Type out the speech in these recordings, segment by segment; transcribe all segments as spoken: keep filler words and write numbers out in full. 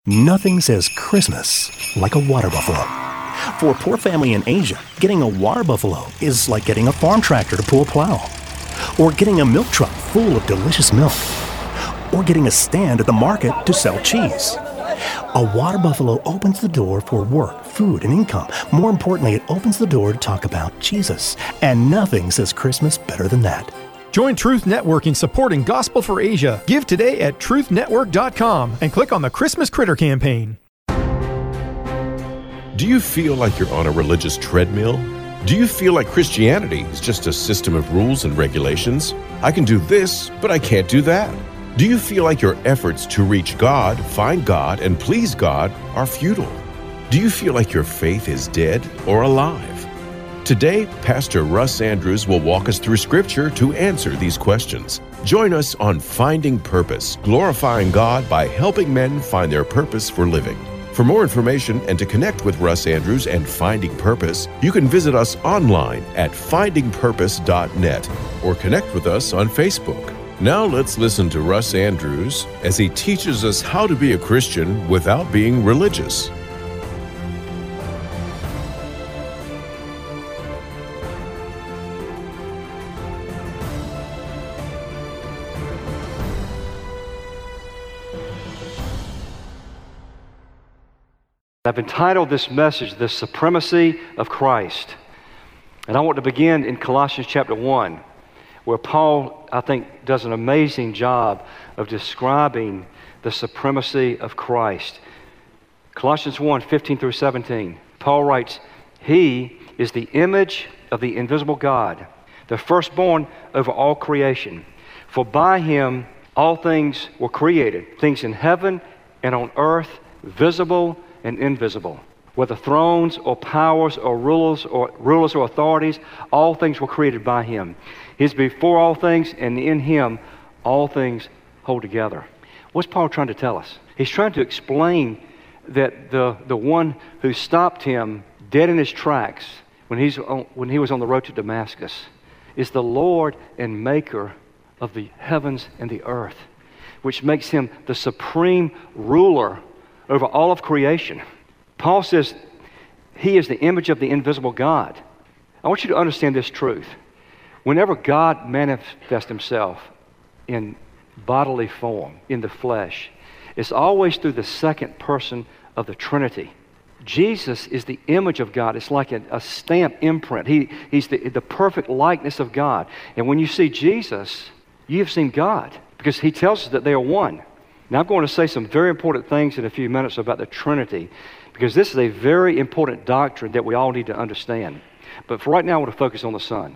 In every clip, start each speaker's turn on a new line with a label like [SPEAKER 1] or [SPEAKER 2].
[SPEAKER 1] Nothing says Christmas like a water buffalo. For a poor family in Asia, getting a water buffalo is like getting a farm tractor to pull a plow, or getting a milk truck full of delicious milk, or getting a stand at the market to sell cheese. A water buffalo opens the door for work, food, and income. More importantly, it opens the door to talk about Jesus. And nothing says Christmas better than that.
[SPEAKER 2] Join Truth Network in supporting Gospel for Asia. Give today at truth network dot com and click on the Christmas Critter campaign.
[SPEAKER 3] Do you feel like you're on a religious treadmill? Do you feel like Christianity is just a system of rules and regulations? I can do this, but I can't do that. Do you feel like your efforts to reach God, find God, and please God are futile? Do you feel like your faith is dead or alive? Today, Pastor Russ Andrews will walk us through Scripture to answer these questions. Join us on Finding Purpose, glorifying God by helping men find their purpose for living. For more information and to connect with Russ Andrews and Finding Purpose, you can visit us online at finding purpose dot net or connect with us on Facebook. Now let's listen to Russ Andrews as he teaches us how to be a Christian without being religious.
[SPEAKER 4] I've entitled this message, The Supremacy of Christ. And I want to begin in Colossians chapter one, where Paul, I think, does an amazing job of describing the supremacy of Christ. Colossians one, fifteen through seventeen, Paul writes, "He is the image of the invisible God, the firstborn over all creation. For by him all things were created, things in heaven and on earth, visible and invisible, whether thrones or powers or rulers or rulers or authorities, all things were created by him. He is before all things, and in him all things hold together." What's Paul trying to tell us? He's trying to explain that the, the one who stopped him dead in his tracks when, he's on, when he was on the road to Damascus is the Lord and maker of the heavens and the earth, which makes him the supreme ruler over all of creation. Paul says he is the image of the invisible God. I want you to understand this truth. Whenever God manifests himself in bodily form, in the flesh, it's always through the second person of the Trinity. Jesus is the image of God. It's like a, a stamp imprint. He, he's the, the perfect likeness of God. And when you see Jesus, you have seen God, because he tells us that they are one. Now, I'm going to say some very important things in a few minutes about the Trinity, because this is a very important doctrine that we all need to understand. But for right now, I want to focus on the Son.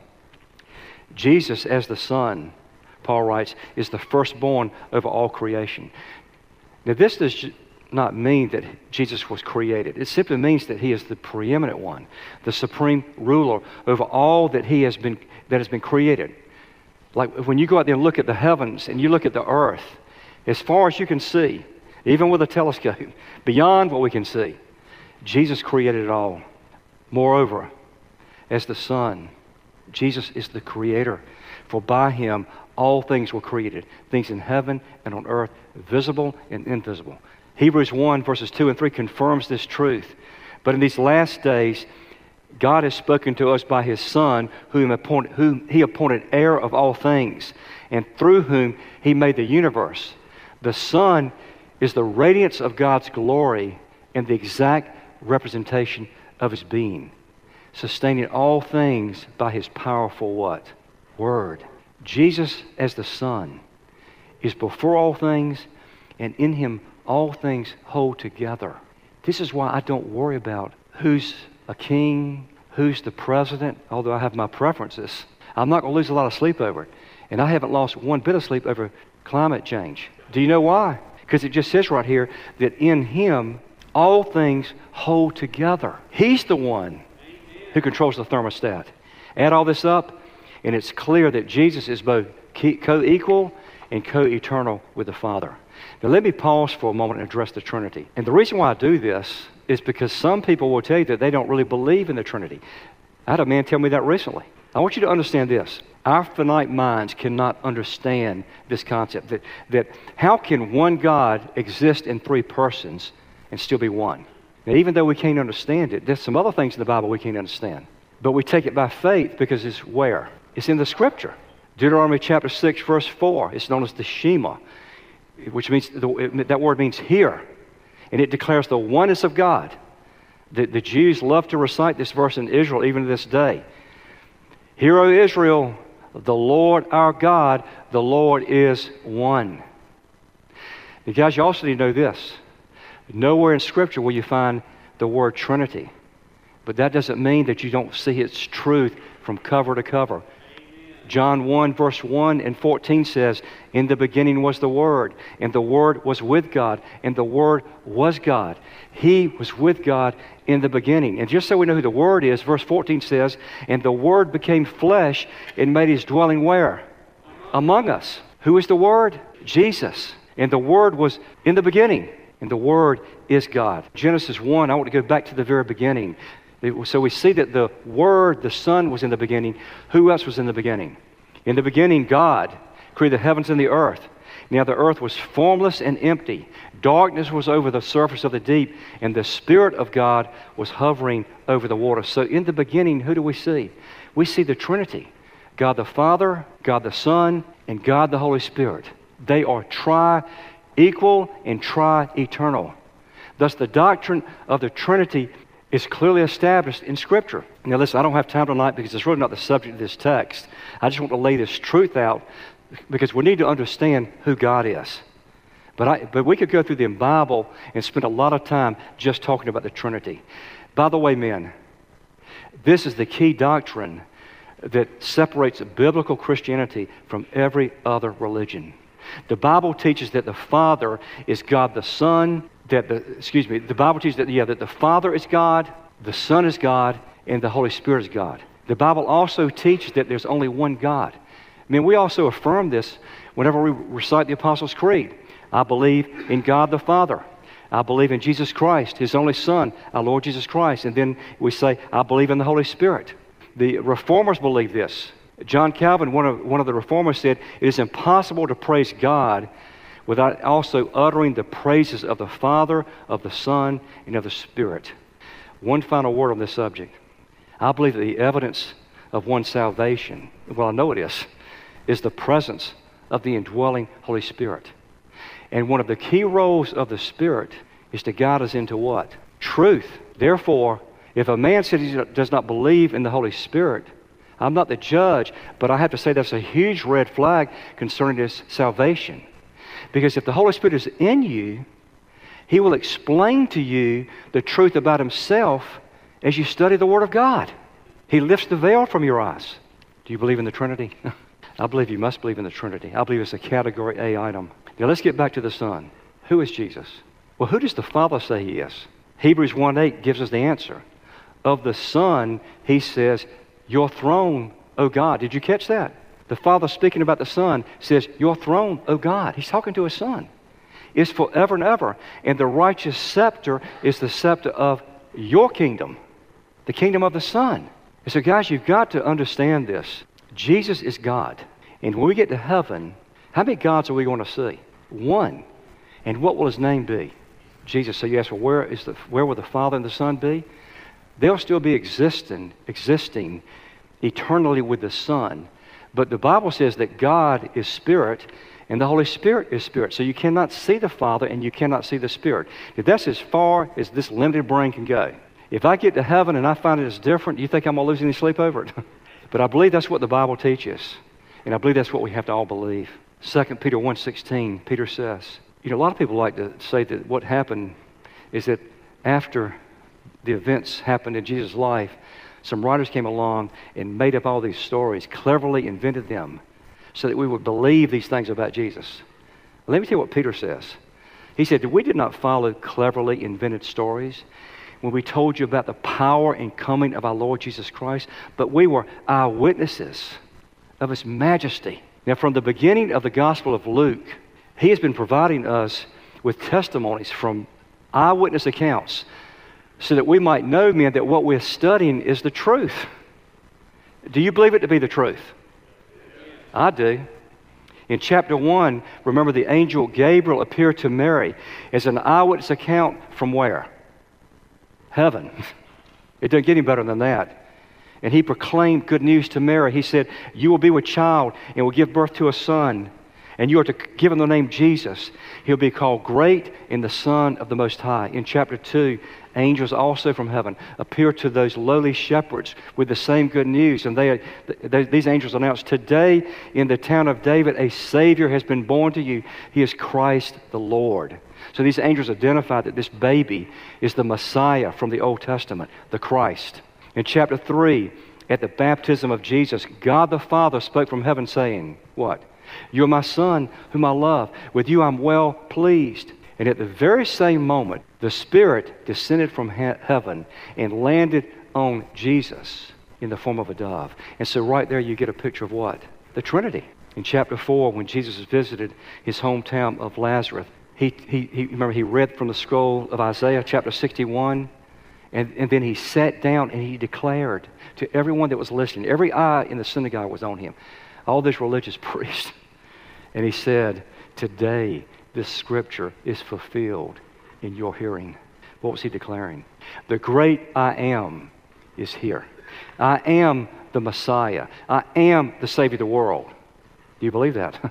[SPEAKER 4] Jesus, as the Son, Paul writes, is the firstborn over all creation. Now, this does not mean that Jesus was created. It simply means that he is the preeminent one, the supreme ruler over all that he has been that has been created. Like when you go out there and look at the heavens and you look at the earth, as far as you can see, even with a telescope, beyond what we can see, Jesus created it all. Moreover, as the Son, Jesus is the Creator. For by him all things were created, things in heaven and on earth, visible and invisible. Hebrews one, verses two and three confirms this truth. But in these last days, God has spoken to us by his Son, whom, appointed, whom he appointed heir of all things, and through whom he made the universe. The Son is the radiance of God's glory and the exact representation of his being, sustaining all things by his powerful what? Word. Jesus, as the Son, is before all things, and in him all things hold together. This is why I don't worry about who's a king, who's the president, although I have my preferences. I'm not going to lose a lot of sleep over it. And I haven't lost one bit of sleep over climate change. Do you know why? Because it just says right here that in him all things hold together. He's the one who controls the thermostat. Add all this up, and it's clear that Jesus is both co-equal and co-eternal with the Father. Now let me pause for a moment and address the Trinity. And the reason why I do this is because some people will tell you that they don't really believe in the Trinity. I had a man tell me that recently. I want you to understand this. Our finite minds cannot understand this concept, that, that how can one God exist in three persons and still be one? Now, even though we can't understand it, there's some other things in the Bible we can't understand. But we take it by faith because it's where? It's in the Scripture. Deuteronomy chapter six, verse four. It's known as the Shema, which means, the, that word means hear. And it declares the oneness of God. The, the Jews love to recite this verse in Israel even to this day. Hear, O Israel, the Lord our God, the Lord is one. Now, guys, you also need to know this. Nowhere in Scripture will you find the word Trinity. But that doesn't mean that you don't see its truth from cover to cover. John one, verse one and fourteen says, in the beginning was the Word, and the Word was with God, and the Word was God. He was with God in the beginning. And just so we know who the Word is, verse fourteen says, and the Word became flesh and made His dwelling where? Among us. Who is the Word? Jesus. And the Word was in the beginning, and the Word is God. Genesis one, I want to go back to the very beginning. So we see that the Word, the Son, was in the beginning. Who else was in the beginning? In the beginning, God created the heavens and the earth. Now the earth was formless and empty. Darkness was over the surface of the deep, and the Spirit of God was hovering over the water. So in the beginning, who do we see? We see the Trinity. God the Father, God the Son, and God the Holy Spirit. They are tri-equal and tri-eternal. Thus the doctrine of the Trinity is clearly established in Scripture. Now listen, I don't have time tonight because it's really not the subject of this text. I just want to lay this truth out because we need to understand who God is. But, I, but we could go through the Bible and spend a lot of time just talking about the Trinity. By the way, men, this is the key doctrine that separates biblical Christianity from every other religion. The Bible teaches that the Father is God the Son, that the, excuse me, the Bible teaches that, yeah, that the Father is God, the Son is God, and the Holy Spirit is God. The Bible also teaches that there's only one God. I mean, we also affirm this whenever we recite the Apostles' Creed. I believe in God the Father. I believe in Jesus Christ, His only Son, our Lord Jesus Christ. And then we say, I believe in the Holy Spirit. The Reformers believe this. John Calvin, one of, one of the Reformers, said, it is impossible to praise God without also uttering the praises of the Father, of the Son, and of the Spirit. One final word on this subject. I believe that the evidence of one's salvation, well, I know it is, is the presence of the indwelling Holy Spirit. And one of the key roles of the Spirit is to guide us into what? Truth. Therefore, if a man says he does not believe in the Holy Spirit, I'm not the judge, but I have to say that's a huge red flag concerning his salvation. Because if the Holy Spirit is in you, He will explain to you the truth about Himself as you study the Word of God. He lifts the veil from your eyes. Do you believe in the Trinity? I believe you must believe in the Trinity. I believe it's a category A item. Now let's get back to the Son. Who is Jesus? Well, who does the Father say He is? Hebrews one eight gives us the answer. Of the Son, He says, your throne, O God. Did you catch that? The Father speaking about the Son says, your throne, O God. He's talking to His Son. Is forever and ever. And the righteous scepter is the scepter of your kingdom, the kingdom of the Son. And so guys, you've got to understand this. Jesus is God. And when we get to heaven, how many gods are we going to see? One. And what will His name be? Jesus. So you ask, well, where, is the, where will the Father and the Son be? They'll still be existing, existing eternally with the Son. But the Bible says that God is Spirit and the Holy Spirit is Spirit. So you cannot see the Father and you cannot see the Spirit. If that's as far as this limited brain can go. If I get to heaven and I find it is different, do you think I'm going to lose any sleep over it? But I believe that's what the Bible teaches. And I believe that's what we have to all believe. Second Peter one sixteen, Peter says, you know, a lot of people like to say that what happened is that after the events happened in Jesus' life, some writers came along and made up all these stories, cleverly invented them, so that we would believe these things about Jesus. Let me tell you what Peter says. He said, we did not follow cleverly invented stories when we told you about the power and coming of our Lord Jesus Christ, but we were eyewitnesses of His majesty. Now, from the beginning of the Gospel of Luke, he has been providing us with testimonies from eyewitness accounts so that we might know, men, that what we're studying is the truth. Do you believe it to be the truth? I do. In chapter one, remember the angel Gabriel appeared to Mary as an eyewitness account from where? Heaven. It doesn't get any better than that. And he proclaimed good news to Mary. He said, you will be with child and will give birth to a son. And you are to give him the name Jesus. He'll be called Great and the Son of the Most High. In chapter two, angels also from heaven appear to those lowly shepherds with the same good news. And they, they, these angels announced, today in the town of David, a Savior has been born to you. He is Christ the Lord. So these angels identified that this baby is the Messiah from the Old Testament, the Christ. In chapter three, at the baptism of Jesus, God the Father spoke from heaven saying, what? You are my Son, whom I love. With you I'm well pleased. And at the very same moment, the Spirit descended from he- heaven and landed on Jesus in the form of a dove. And so right there you get a picture of what? The Trinity. In chapter four, when Jesus visited his hometown of Lazarus, he, he, he remember he read from the scroll of Isaiah chapter sixty-one, and, and then he sat down and he declared to everyone that was listening, every eye in the synagogue was on him, all these religious priests. And he said, today this scripture is fulfilled in your hearing. What was he declaring? The great I am is here. I am the Messiah. I am the Savior of the world. Do you believe that?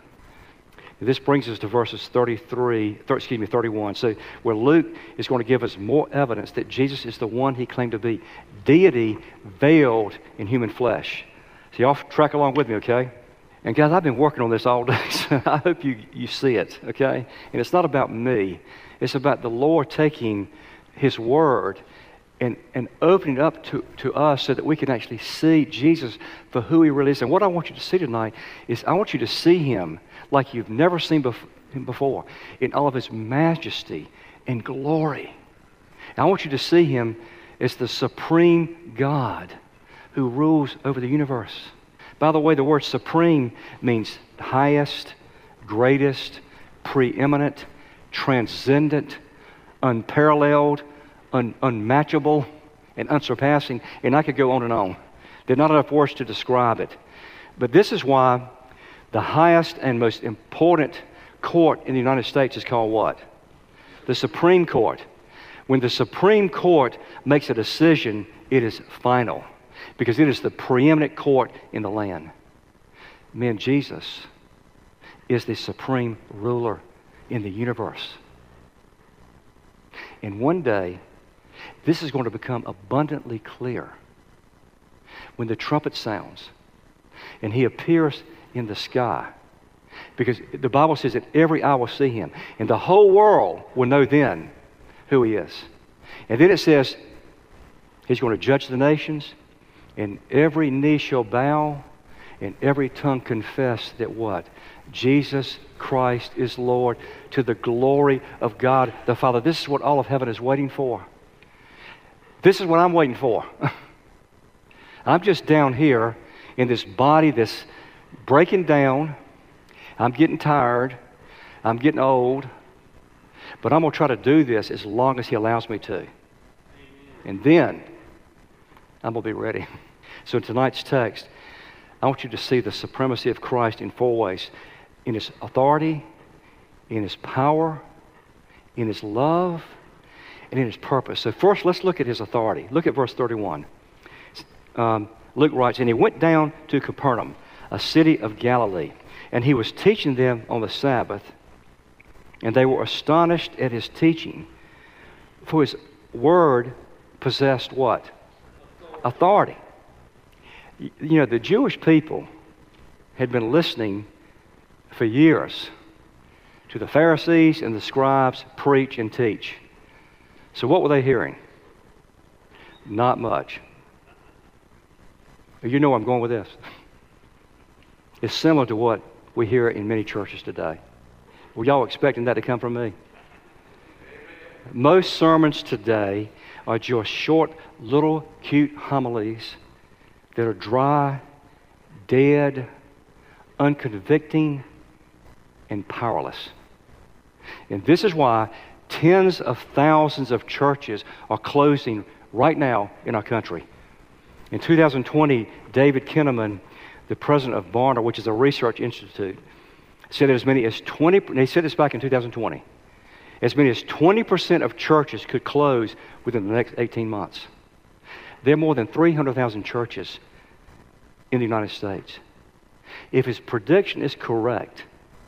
[SPEAKER 4] This brings us to verses thirty-three, excuse me, thirty-one. So where Luke is going to give us more evidence that Jesus is the one he claimed to be. Deity veiled in human flesh. So y'all track along with me, okay? And guys, I've been working on this all day, so I hope you, you see it, okay? And it's not about me. It's about the Lord taking his word and, and opening it up to, to us so that we can actually see Jesus for who he really is. And what I want you to see tonight is I want you to see him like you've never seen bef- him before, in all of his majesty and glory. And I want you to see him as the supreme God who rules over the universe. By the way, the word supreme means highest, greatest, preeminent, transcendent, unparalleled, un- unmatchable, and unsurpassing. And I could go on and on. There are not enough words to describe it. But this is why the highest and most important court in the United States is called what? The Supreme Court. When the Supreme Court makes a decision, it is final. Because it is the preeminent court in the land. Man, Jesus is the supreme ruler in the universe. And one day, this is going to become abundantly clear when the trumpet sounds and he appears in the sky. Because the Bible says that every eye will see him. And the whole world will know then who he is. And then it says he's going to judge the nations. And every knee shall bow, and every tongue confess that what? Jesus Christ is Lord, to the glory of God the Father. This is what all of heaven is waiting for. This is what I'm waiting for. I'm just down here in this body that's breaking down. I'm getting tired. I'm getting old. But I'm going to try to do this as long as he allows me to. And then I'm going to be ready. So in tonight's text, I want you to see the supremacy of Christ in four ways. In his authority, in his power, in his love, and in his purpose. So first, let's look at his authority. Look at verse thirty-one. Um, Luke writes, and he went down to Capernaum, a city of Galilee, and he was teaching them on the Sabbath, and they were astonished at his teaching, for his word possessed what? Authority. You know, the Jewish people had been listening for years to the Pharisees and the scribes preach and teach. So what were they hearing? Not much. You know where I'm going with this. It's similar to what we hear in many churches today. Were y'all expecting that to come from me? Most sermons today are just short, little, cute homilies that are dry, dead, unconvicting, and powerless. And this is why tens of thousands of churches are closing right now in our country. In two thousand twenty, David Kinnaman, the president of Barna, which is a research institute, said that as many as twenty, and he said this back in two thousand twenty, as many as twenty percent of churches could close within the next eighteen months. There are more than three hundred thousand churches in the United States. If his prediction is correct,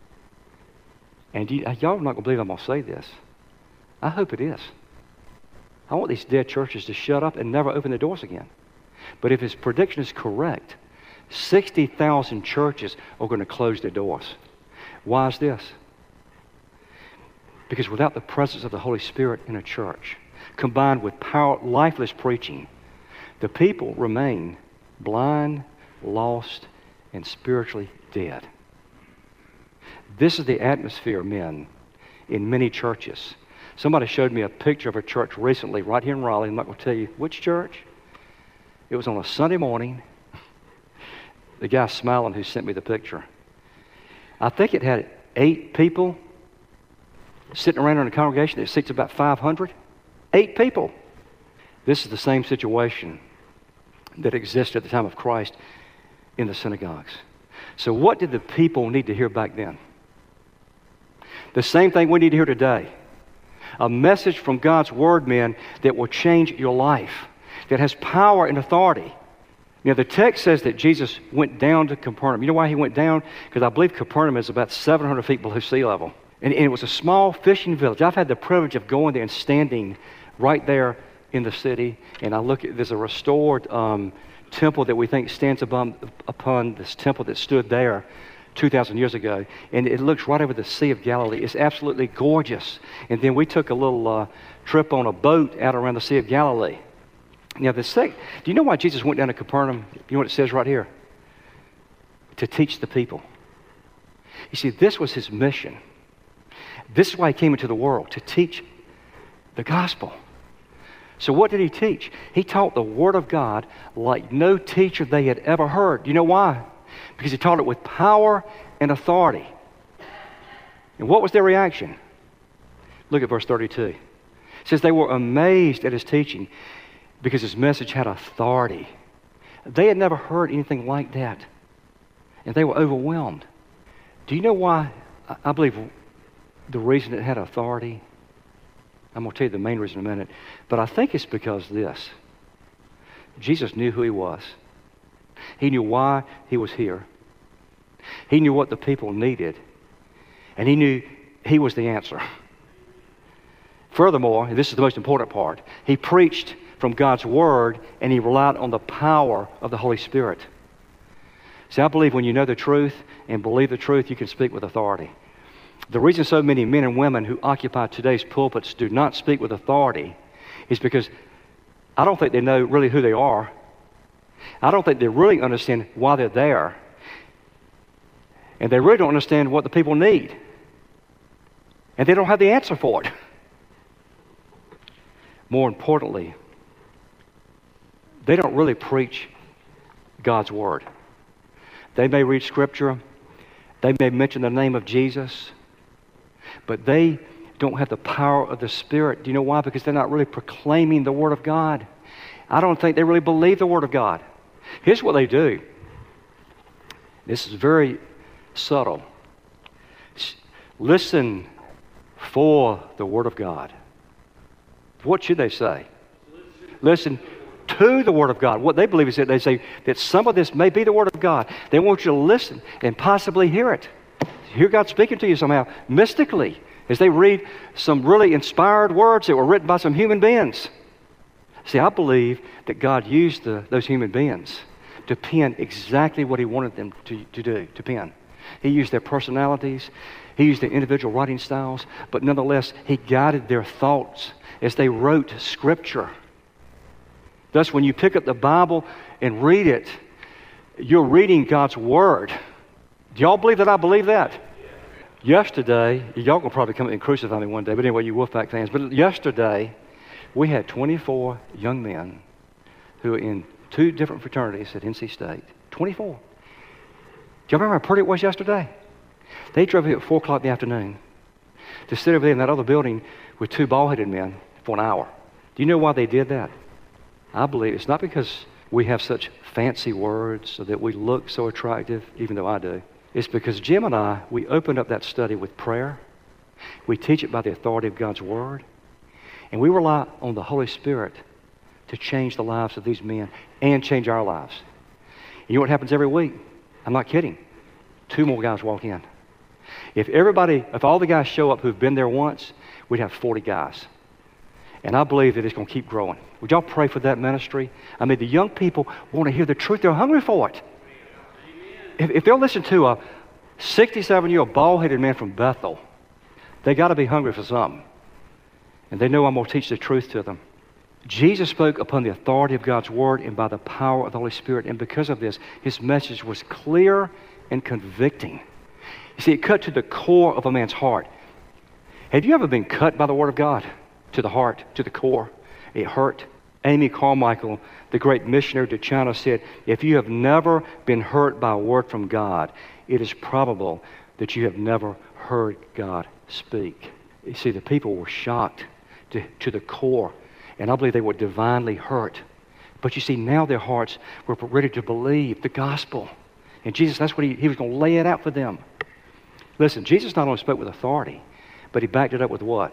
[SPEAKER 4] and you, y'all are not going to believe I'm going to say this, I hope it is. I want these dead churches to shut up and never open their doors again. But if his prediction is correct, sixty thousand churches are going to close their doors. Why is this? Because without the presence of the Holy Spirit in a church, combined with power, lifeless preaching, the people remain blind, lost, and spiritually dead. This is the atmosphere, men, in many churches. Somebody showed me a picture of a church recently right here in Raleigh. I'm not going to tell you which church. It was on a Sunday morning. The guy smiling who sent me the picture. I think it had eight people sitting around in a congregation that seats about five hundred. Eight people. This is the same situation that existed at the time of Christ in the synagogues. So what did the people need to hear back then? The same thing we need to hear today. A message from God's Word, men, that will change your life, that has power and authority. You know, the text says that Jesus went down to Capernaum. You know why he went down? Because I believe Capernaum is about seven hundred feet below sea level. And, and it was a small fishing village. I've had the privilege of going there and standing right there in the city. And I look at, there's a restored um, temple that we think stands upon, upon this temple that stood there two thousand years ago, and it looks right over the Sea of Galilee. It's absolutely gorgeous. And then we took a little uh, trip on a boat out around the Sea of Galilee. Now, the sec- do you know why Jesus went down to Capernaum? You know what it says right here? To teach the people. You see, this was his mission. This is why he came into the world, to teach the gospel. So what did he teach? He taught the Word of God like no teacher they had ever heard. Do you know why? Because he taught it with power and authority. And what was their reaction? Look at verse thirty-two. It says they were amazed at his teaching because his message had authority. They had never heard anything like that. And they were overwhelmed. Do you know why? I believe the reason it had authority, I'm going to tell you the main reason in a minute, but I think it's because this. Jesus knew who he was. He knew why he was here. He knew what the people needed. And he knew he was the answer. Furthermore, and this is the most important part, he preached from God's Word and he relied on the power of the Holy Spirit. See, I believe when you know the truth and believe the truth, you can speak with authority. The reason so many men and women who occupy today's pulpits do not speak with authority is because I don't think they know really who they are. I don't think they really understand why they're there. And they really don't understand what the people need. And they don't have the answer for it. More importantly, they don't really preach God's Word. They may read Scripture. They may mention the name of Jesus. But they don't have the power of the Spirit. Do you know why? Because they're not really proclaiming the Word of God. I don't think they really believe the Word of God. Here's what they do. This is very subtle. Listen for the Word of God. What should they say? Listen to the Word of God. What they believe is that they say that some of this may be the Word of God. They want you to listen and possibly hear it. Hear God speaking to you somehow, mystically, as they read some really inspired words that were written by some human beings. See, I believe that God used the, those human beings to pen exactly what he wanted them to, to do, to pen. He used their personalities. He used their individual writing styles. But nonetheless, he guided their thoughts as they wrote Scripture. Thus, when you pick up the Bible and read it, you're reading God's Word. Do y'all believe that I believe that? Yesterday, y'all gonna probably come and crucify me one day, but anyway, you Wolfpack fans. But yesterday, we had twenty-four young men who were in two different fraternities at N C State. twenty-four. Do y'all remember how pretty it was yesterday? They drove here at four o'clock in the afternoon to sit over there in that other building with two bald-headed men for an hour. Do you know why they did that? I believe it's not because we have such fancy words so that we look so attractive, even though I do. It's because Jim and I, we opened up that study with prayer. We teach it by the authority of God's Word. And we rely on the Holy Spirit to change the lives of these men and change our lives. You know what happens every week? I'm not kidding. Two more guys walk in. If everybody, if all the guys show up who've been there once, we'd have forty guys. And I believe that it's going to keep growing. Would y'all pray for that ministry? I mean, the young people want to hear the truth. They're hungry for it. If, if they'll listen to a sixty-seven-year-old bald-headed man from Bethel, they got to be hungry for something. And they know I'm going to teach the truth to them. Jesus spoke upon the authority of God's Word and by the power of the Holy Spirit. And because of this, his message was clear and convicting. You see, it cut to the core of a man's heart. Have you ever been cut by the Word of God? To the heart, to the core. It hurt. Amy Carmichael, the great missionary to China, said, if you have never been hurt by a word from God, it is probable that you have never heard God speak. You see, the people were shocked to, to the core, and I believe they were divinely hurt. But you see, now their hearts were ready to believe the gospel. And Jesus, that's what he, he was going to lay it out for them. Listen, Jesus not only spoke with authority, but he backed it up with what?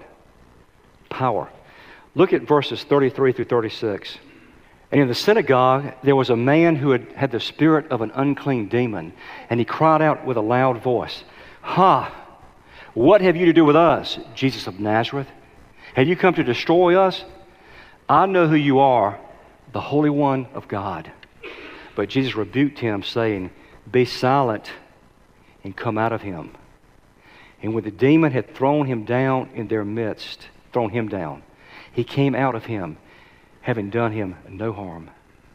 [SPEAKER 4] Power. Look at verses thirty-three through thirty-six. And in the synagogue, there was a man who had had the spirit of an unclean demon, and he cried out with a loud voice, Ha! What have you to do with us, Jesus of Nazareth? Have you come to destroy us? I know who you are, the Holy One of God. But Jesus rebuked him, saying, Be silent and come out of him. And when the demon had thrown him down in their midst, thrown him down, he came out of him, having done him no harm.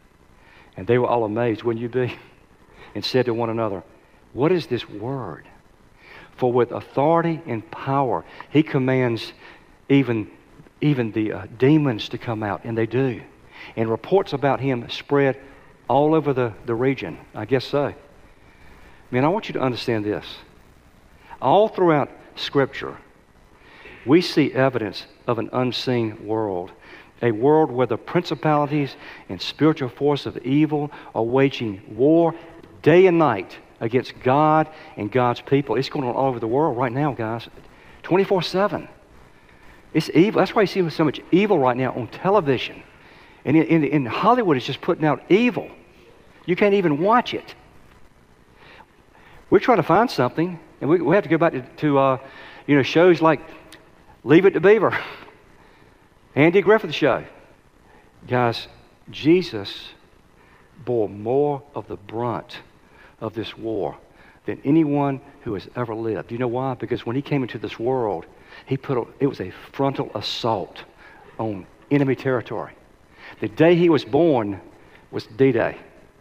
[SPEAKER 4] And they were all amazed, wouldn't you be? And said to one another, What is this word? For with authority and power, he commands even, even the uh, demons to come out, and they do. And reports about him spread all over the, the region. I guess so. Man, I want you to understand this. All throughout Scripture, we see evidence of an unseen world. A world where the principalities and spiritual force of evil are waging war day and night against God and God's people. It's going on all over the world right now, guys. twenty-four seven. It's evil. That's why you see so much evil right now on television. And in, in, in Hollywood, it's just putting out evil. You can't even watch it. We're trying to find something, and we, we have to go back to, to uh, you know, shows like Leave It to Beaver, Andy Griffith Show. Guys, Jesus bore more of the brunt of this war than anyone who has ever lived. Do you know why? Because when he came into this world, he put a, it was a frontal assault on enemy territory. The day he was born was D-Day.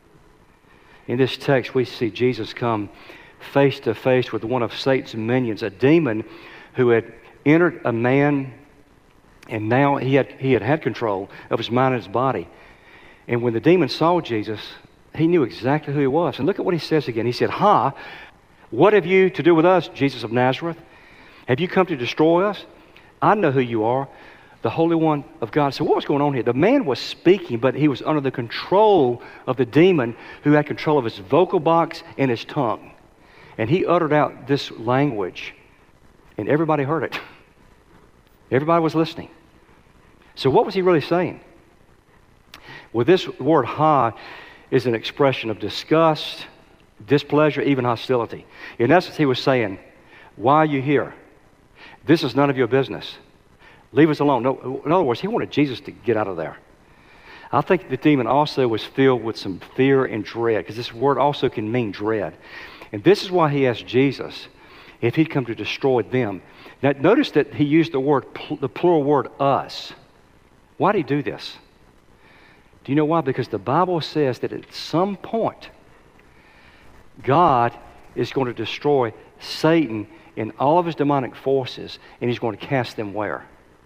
[SPEAKER 4] In this text, we see Jesus come face to face with one of Satan's minions, a demon who had entered a man, and now he had he had had control of his mind and his body. And when the demon saw Jesus, he knew exactly who he was. And look at what he says again. He said, Ha! What have you to do with us, Jesus of Nazareth? Have you come to destroy us? I know who you are, the Holy One of God. So what was going on here? The man was speaking, but he was under the control of the demon who had control of his vocal box and his tongue. And he uttered out this language, and everybody heard it. Everybody was listening. So what was he really saying? Well, this word ha is an expression of disgust, displeasure, even hostility. In essence, he was saying, why are you here? This is none of your business. Leave us alone. No, in other words, he wanted Jesus to get out of there. I think the demon also was filled with some fear and dread, because this word also can mean dread. And this is why he asked Jesus if he'd come to destroy them. Now, notice that he used the word, the plural word, us. Why did he do this? Do you know why? Because the Bible says that at some point, God is going to destroy Satan and all of his demonic forces, and he's going to cast them where?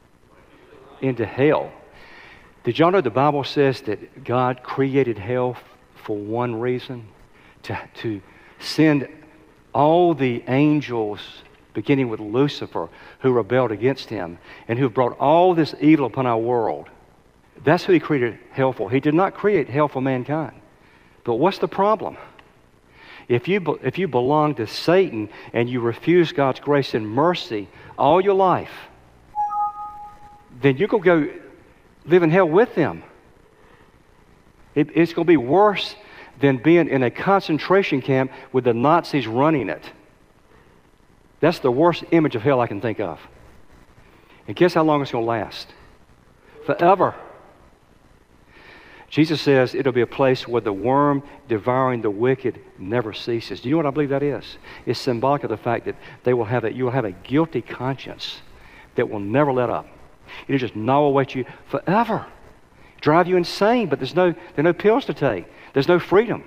[SPEAKER 4] Into hell. Did y'all know the Bible says that God created hell for one reason? To, to send all the angels, beginning with Lucifer, who rebelled against him, and who brought all this evil upon our world. That's who he created hell for. He did not create hell for mankind. But what's the problem? If you, be- if you belong to Satan and you refuse God's grace and mercy all your life, then you're going to go live in hell with them. It, it's going to be worse than being in a concentration camp with the Nazis running it. That's the worst image of hell I can think of. And guess how long it's going to last? Forever. Jesus says it'll be a place where the worm devouring the wicked never ceases. Do you know what I believe that is? It's symbolic of the fact that they will have a, you will have a guilty conscience that will never let up. It'll just gnaw away at you forever. Drive you insane, but there's no, there are no pills to take. There's no freedom.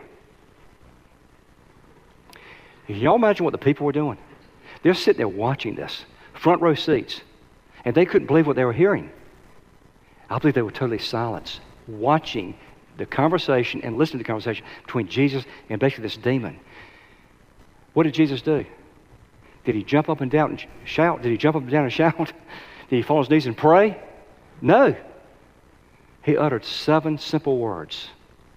[SPEAKER 4] Can y'all imagine what the people were doing? They're sitting there watching this, front row seats, and they couldn't believe what they were hearing. I believe they were totally silenced, watching the conversation and listening to the conversation between Jesus and basically this demon. What did Jesus do? Did he jump up and down and shout? Did he jump up and down and shout? Did he fall on his knees and pray? No. He uttered seven simple words.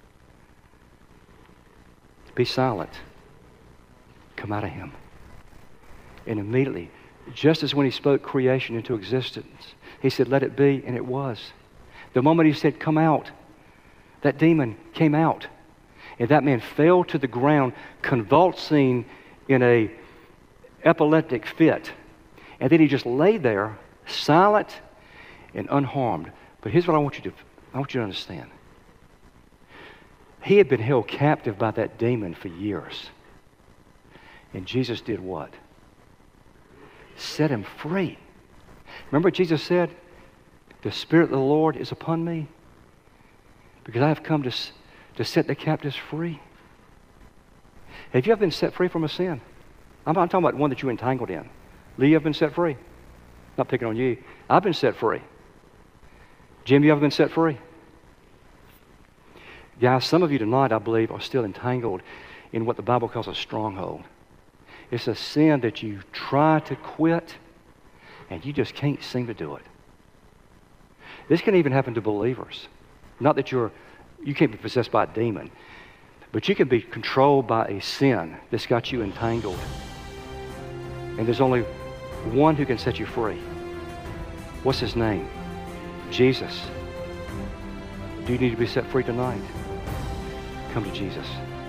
[SPEAKER 4] Be silent. Come out of him. And immediately, just as when he spoke creation into existence, he said, let it be, and it was. The moment he said, come out, that demon came out. And that man fell to the ground, convulsing in a epileptic fit. And then he just lay there, silent and unharmed. But here's what I want you to, I want you to understand. He had been held captive by that demon for years. And Jesus did what? Set him free. Remember what Jesus said? The Spirit of the Lord is upon me because I have come to, to set the captives free. Have you ever been set free from a sin? I'm not talking about one that you're entangled in. Lee, you ever been set free? Not picking on you. I've been set free. Jim, you ever been set free? Guys, some of you tonight, I believe, are still entangled in what the Bible calls a stronghold. It's a sin that you try to quit, and you just can't seem to do it. This can even happen to believers. Not that you're, you can't be possessed by a demon, but you can be controlled by a sin that's got you entangled. And there's only one who can set you free. What's his name? Jesus. Do you need to be set free tonight? Come to Jesus.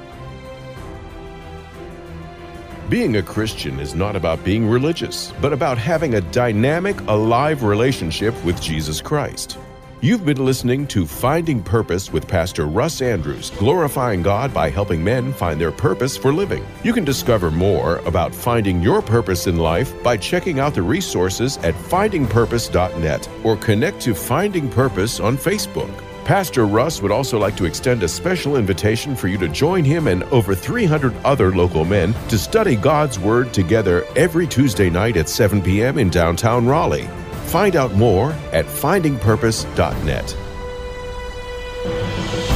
[SPEAKER 3] Being a Christian is not about being religious, but about having a dynamic, alive relationship with Jesus Christ. You've been listening to Finding Purpose with Pastor Russ Andrews, glorifying God by helping men find their purpose for living. You can discover more about finding your purpose in life by checking out the resources at finding purpose dot net or connect to Finding Purpose on Facebook. Pastor Russ would also like to extend a special invitation for you to join him and over three hundred other local men to study God's Word together every Tuesday night at seven p.m. in downtown Raleigh. Find out more at finding purpose dot net.